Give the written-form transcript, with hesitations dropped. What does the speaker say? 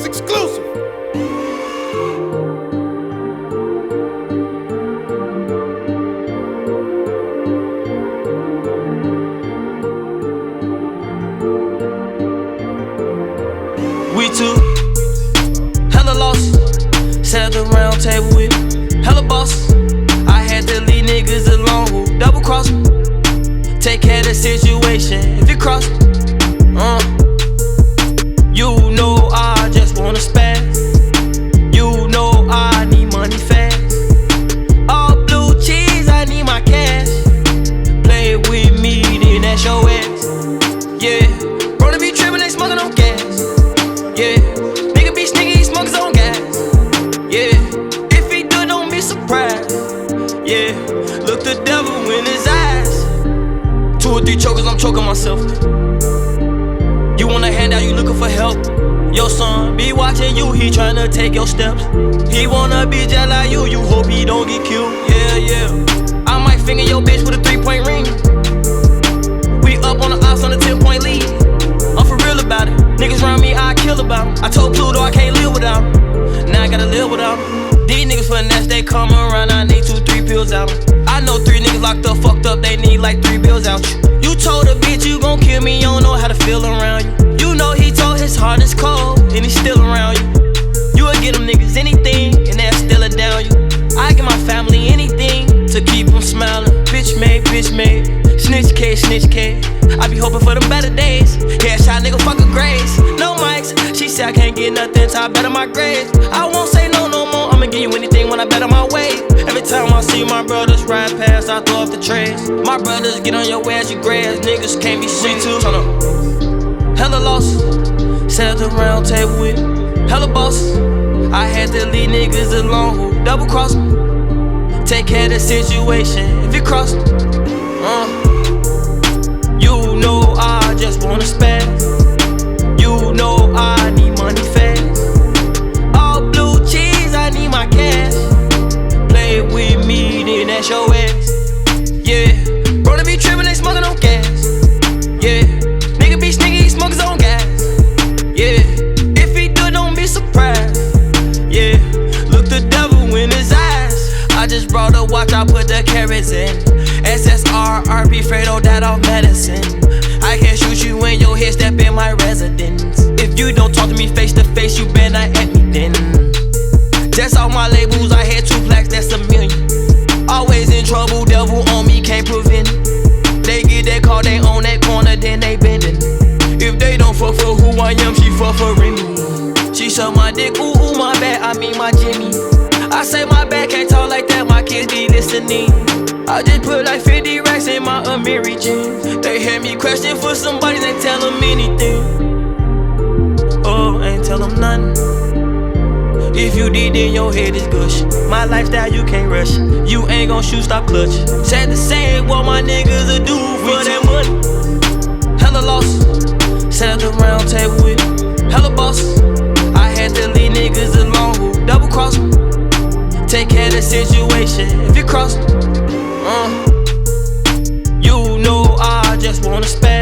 It's exclusive. We two, hella lost. Sat at the round table with hella boss. I had to leave niggas alone who double cross me. Take care of the situation if you cross me. You know I just wanna spaz. You know I need money fast. All blue cheese, I need my cash. Play with me, then that's your ass. Yeah, bro, to be trippin', they smoking on gas. Yeah, nigga be sneaky, he smokes on gas. Yeah, if he do, don't be surprised. Yeah, look the devil in his eyes. 2 or 3 chokers, I'm choking myself. You want a handout, you looking for help. Your son be watching you, he tryna take your steps. He wanna be just like you hope he don't get killed. Yeah, yeah, I might finger your bitch with a 3-point ring. We up on the ops on a 10-point lead. I'm for real about it. Niggas around me, I kill about 'em. I told Pluto I can't live without 'em. Now I gotta live without 'em. These niggas finesse, they come around, I need 2-3 pills out 'em. I know 3 niggas locked up, fucked up, they need like 3 bills out you. You told a bitch you gon' kill me, you don't know how to feel around you. You know he told his heart is cold, and he's still around you. You would get them niggas anything, and they'll still it down you. I give my family anything to keep them smiling. Bitch made, snitch K. I be hoping for them better days. Headshot nigga, fuck a grace. No mics, she said I can't get nothing till I better my grades. I won't say no more, I'ma give you anything when I better my way. Every time I see my brothers ride past, I throw up the trays. My brothers get on your ass, you grass, niggas can't be seen too. Turn up. Hella lost, sat at the round table with hella bosses. I had to leave niggas alone who double cross me. Take care of the situation if you cross me. You know I just wanna spaz. You know I need money fast. All blue cheese, I need my cash. Play with me, then that's your ass. Yeah, bro, they be trippin', they smoking on gas. Yeah, nigga be sneaky, he smokes on gas. Yeah, if he do, don't be surprised. Yeah, look the devil in his eyes. I just brought a watch, I put the carats in. SSR, RP, Fredo, that off medicine. I can shoot you in your head, step in my residence. If you don't talk to me face to face, you better not at me then. Just off my labels, I had 2 plaques, that's $1 million. Always in trouble, devil on me, can't prevent it. They get that call, they on that corner, then they bending. If they don't fuck for who I am, she fuck for me. She suck my dick, ooh, my bad, I mean my Jimmy. I say my bad, can't talk like that, my kids be listening. I just put like 50 racks in my Amiri jeans. They hear me question for somebody, they tell them anything. Oh, ain't tell them nothing. If you did, then your head is gush. My lifestyle, you can't rush. You ain't gon' shoot, stop clutch. Sad to say what my niggas will do for that money. Hella lost, sat at the round table with hella bosses. I had to leave niggas alone who double cross me. Take care of the situation if you cross me. You know I just wanna spaz.